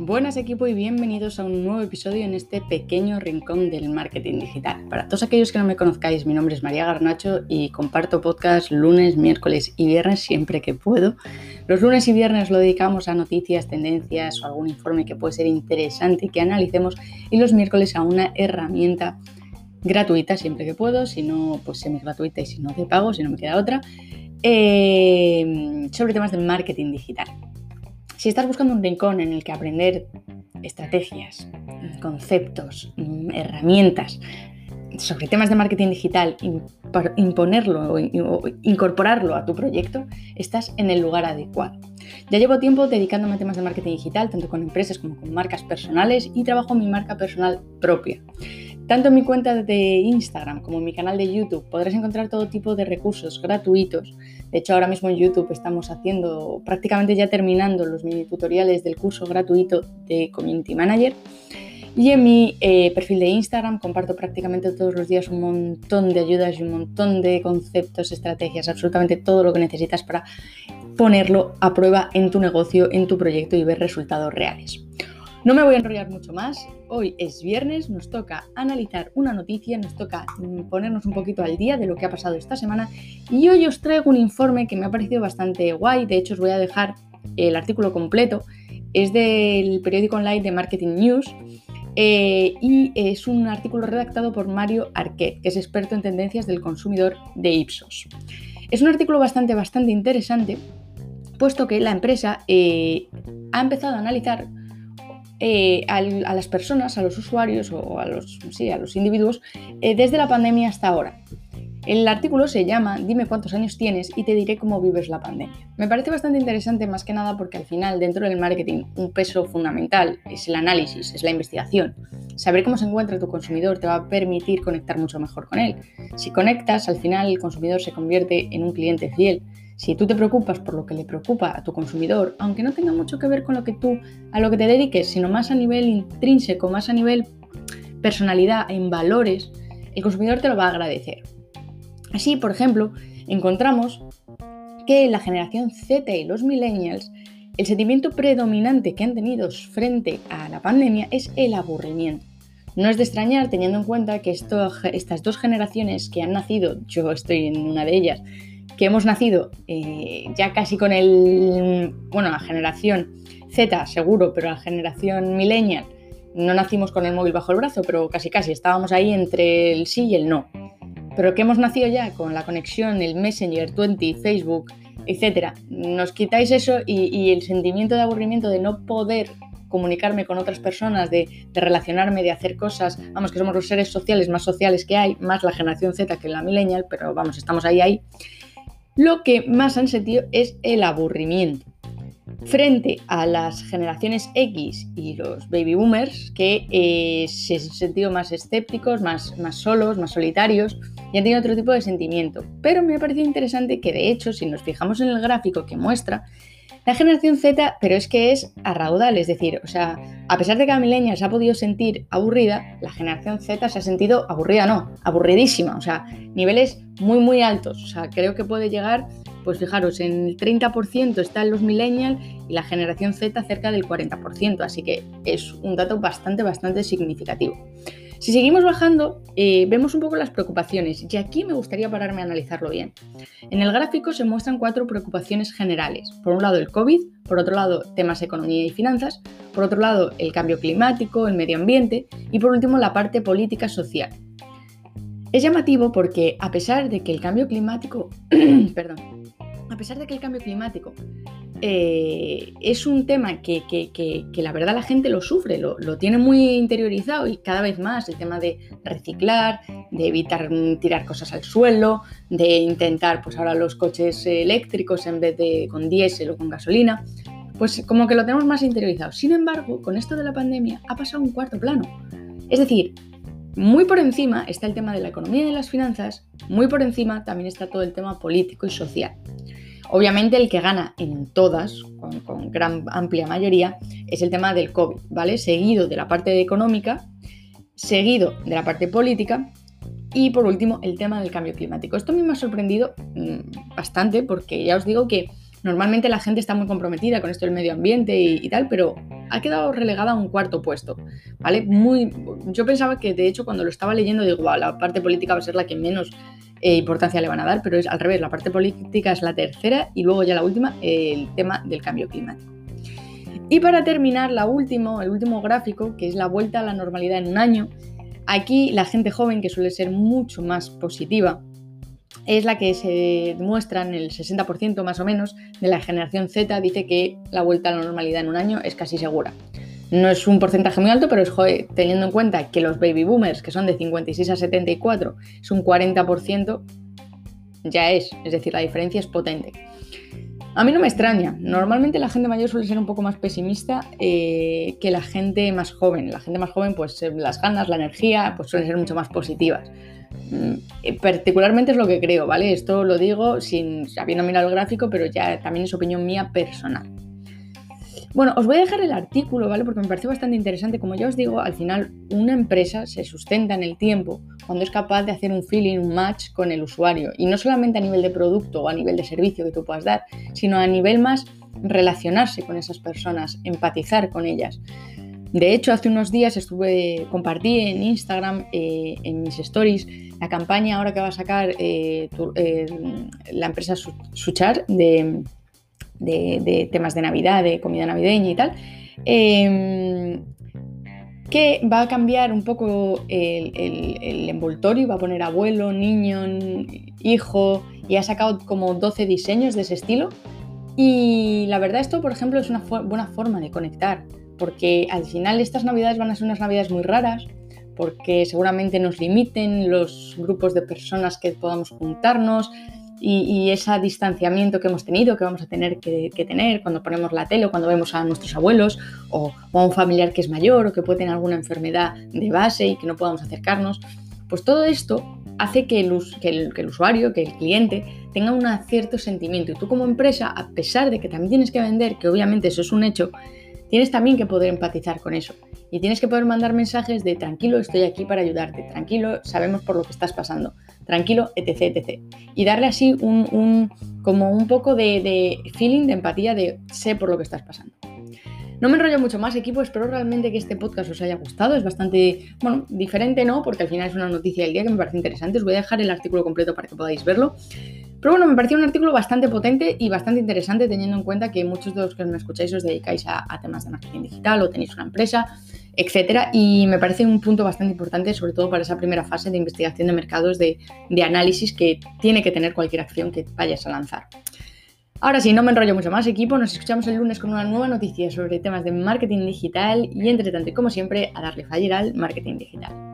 Buenas equipo y bienvenidos a un nuevo episodio en este pequeño rincón del marketing digital. Para todos aquellos que no me conozcáis, mi nombre es María Garnacho y comparto podcast lunes, miércoles y viernes siempre que puedo. Los lunes y viernes lo dedicamos a noticias, tendencias o algún informe que puede ser interesante que analicemos, y los miércoles a una herramienta gratuita siempre que puedo, si no pues semi-gratuita y si no de pago, si no me queda otra, sobre temas de marketing digital. Si estás buscando un rincón en el que aprender estrategias, conceptos, herramientas sobre temas de marketing digital, imponerlo o incorporarlo a tu proyecto, estás en el lugar adecuado. Ya llevo tiempo dedicándome a temas de marketing digital, tanto con empresas como con marcas personales, y trabajo mi marca personal propia. Tanto en mi cuenta de Instagram como en mi canal de YouTube podrás encontrar todo tipo de recursos gratuitos. De hecho, ahora mismo en YouTube estamos haciendo, prácticamente ya terminando, los mini tutoriales del curso gratuito de Community Manager. Y en mi perfil de Instagram comparto prácticamente todos los días un montón de ayudas y un montón de conceptos, estrategias, absolutamente todo lo que necesitas para ponerlo a prueba en tu negocio, en tu proyecto y ver resultados reales. No me voy a enrollar mucho más. Hoy es viernes, nos toca analizar una noticia, nos toca ponernos un poquito al día de lo que ha pasado esta semana, y hoy os traigo un informe que me ha parecido bastante guay. De hecho, os voy a dejar el artículo completo. Es del periódico online de Marketing News y es un artículo redactado por Mario Arquet, que es experto en tendencias del consumidor de Ipsos. Es un artículo bastante interesante, puesto que la empresa ha empezado a analizar a las personas, a los usuarios o a los individuos desde la pandemia hasta ahora. El artículo se llama "Dime cuántos años tienes y te diré cómo vives la pandemia". Me parece bastante interesante, más que nada porque al final, dentro del marketing, un peso fundamental es el análisis, es la investigación. Saber cómo se encuentra tu consumidor te va a permitir conectar mucho mejor con él. Si conectas, al final el consumidor se convierte en un cliente fiel. Si tú te preocupas por lo que le preocupa a tu consumidor, aunque no tenga mucho que ver con a lo que te dediques, sino más a nivel intrínseco, más a nivel personalidad, en valores, el consumidor te lo va a agradecer. Así, por ejemplo, encontramos que la generación Z y los millennials, el sentimiento predominante que han tenido frente a la pandemia es el aburrimiento. No es de extrañar, teniendo en cuenta que estas dos generaciones que han nacido, yo estoy en una de ellas, que hemos nacido ya casi con la generación Z seguro, pero la generación millennial no nacimos con el móvil bajo el brazo, pero casi estábamos ahí entre el sí y el no. Pero que hemos nacido ya con la conexión, el Messenger, 20, Facebook, etc. Nos quitáis eso y el sentimiento de aburrimiento de no poder comunicarme con otras personas, de relacionarme, de hacer cosas. Vamos, que somos los seres sociales más sociales que hay, más la generación Z que la millennial, pero vamos, estamos ahí. Lo que más han sentido es el aburrimiento. Frente a las generaciones X y los baby boomers, que se han sentido más escépticos, más solos, más solitarios, y han tenido otro tipo de sentimiento. Pero me ha parecido interesante que, de hecho, si nos fijamos en el gráfico que muestra, la generación Z, pero es que es a raudal, es decir, a pesar de que la millennial se ha podido sentir aburrida, la generación Z se ha sentido aburridísima, niveles muy altos. Creo que puede llegar, pues fijaros, en el 30% están los millennials y la generación Z cerca del 40%, así que es un dato bastante significativo. Si seguimos bajando, vemos un poco las preocupaciones, y aquí me gustaría pararme a analizarlo bien. En el gráfico se muestran 4 preocupaciones generales. Por un lado el COVID, por otro lado temas economía y finanzas, por otro lado el cambio climático, el medio ambiente y por último la parte política social. Es llamativo porque a pesar de que el cambio climático es un tema que la verdad la gente lo sufre, lo tiene muy interiorizado, y cada vez más el tema de reciclar, de evitar tirar cosas al suelo, de intentar pues ahora los coches eléctricos en vez de con diésel o con gasolina, pues como que lo tenemos más interiorizado. Sin embargo, con esto de la pandemia ha pasado a un cuarto plano. Es decir, muy por encima está el tema de la economía y de las finanzas, muy por encima también está todo el tema político y social. Obviamente el que gana en todas, con gran amplia mayoría, es el tema del COVID, ¿vale? Seguido de la parte económica, seguido de la parte política y por último el tema del cambio climático. Esto a mí me ha sorprendido bastante, porque ya os digo que Normalmente la gente está muy comprometida con esto del medio ambiente y tal, pero ha quedado relegada a un cuarto puesto, ¿vale? Yo pensaba que, de hecho, cuando lo estaba leyendo, digo, wow, la parte política va a ser la que menos importancia le van a dar, pero es al revés, la parte política es la tercera y luego ya la última, el tema del cambio climático. Y para terminar, el último gráfico, que es la vuelta a la normalidad en un año. Aquí la gente joven, que suele ser mucho más positiva, es la que se demuestra en el 60% más o menos de la generación Z, dice que la vuelta a la normalidad en un año es casi segura. No es un porcentaje muy alto, pero es teniendo en cuenta que los baby boomers, que son de 56 a 74, es un 40%, ya es decir, la diferencia es potente. A mí no me extraña. Normalmente la gente mayor suele ser un poco más pesimista que la gente más joven. La gente más joven, pues las ganas, la energía, pues suelen ser mucho más positivas. Particularmente es lo que creo, ¿vale? Esto lo digo habiendo mirado el gráfico, pero ya también es opinión mía personal. Bueno, os voy a dejar el artículo, ¿vale? Porque me parece bastante interesante. Como ya os digo, al final una empresa se sustenta en el tiempo cuando es capaz de hacer un feeling, un match con el usuario. Y no solamente a nivel de producto o a nivel de servicio que tú puedas dar, sino a nivel más relacionarse con esas personas, empatizar con ellas. De hecho, hace unos días compartí en Instagram, en mis stories, la campaña ahora que va a sacar la empresa Suchar de temas de Navidad, de comida navideña y tal, que va a cambiar un poco el envoltorio, va a poner abuelo, niño, hijo, y ha sacado como 12 diseños de ese estilo. Y la verdad, esto, por ejemplo, es una buena forma de conectar, porque al final estas navidades van a ser unas navidades muy raras, porque seguramente nos limiten los grupos de personas que podamos juntarnos, y ese distanciamiento que hemos tenido, que vamos a tener que tener cuando ponemos la tele o cuando vemos a nuestros abuelos o a un familiar que es mayor o que puede tener alguna enfermedad de base y que no podamos acercarnos, pues todo esto hace que el usuario, que el cliente tenga un cierto sentimiento. Y tú como empresa, a pesar de que también tienes que vender, que obviamente eso es un hecho, tienes también que poder empatizar con eso. Y tienes que poder mandar mensajes de tranquilo, estoy aquí para ayudarte, tranquilo, sabemos por lo que estás pasando, tranquilo, etc, etc. Y darle así como un poco de feeling, de empatía, de sé por lo que estás pasando. No me enrollo mucho más, equipo, espero realmente que este podcast os haya gustado. Es bastante, diferente, ¿no? Porque al final es una noticia del día que me parece interesante. Os voy a dejar el artículo completo para que podáis verlo. Pero bueno, me pareció un artículo bastante potente y bastante interesante, teniendo en cuenta que muchos de los que me escucháis os dedicáis a temas de marketing digital o tenéis una empresa, etcétera. Y me parece un punto bastante importante, sobre todo para esa primera fase de investigación de mercados, de análisis que tiene que tener cualquier acción que vayas a lanzar. Ahora sí, no me enrollo mucho más, equipo. Nos escuchamos el lunes con una nueva noticia sobre temas de marketing digital y, entre tanto y como siempre, a darle fire al marketing digital.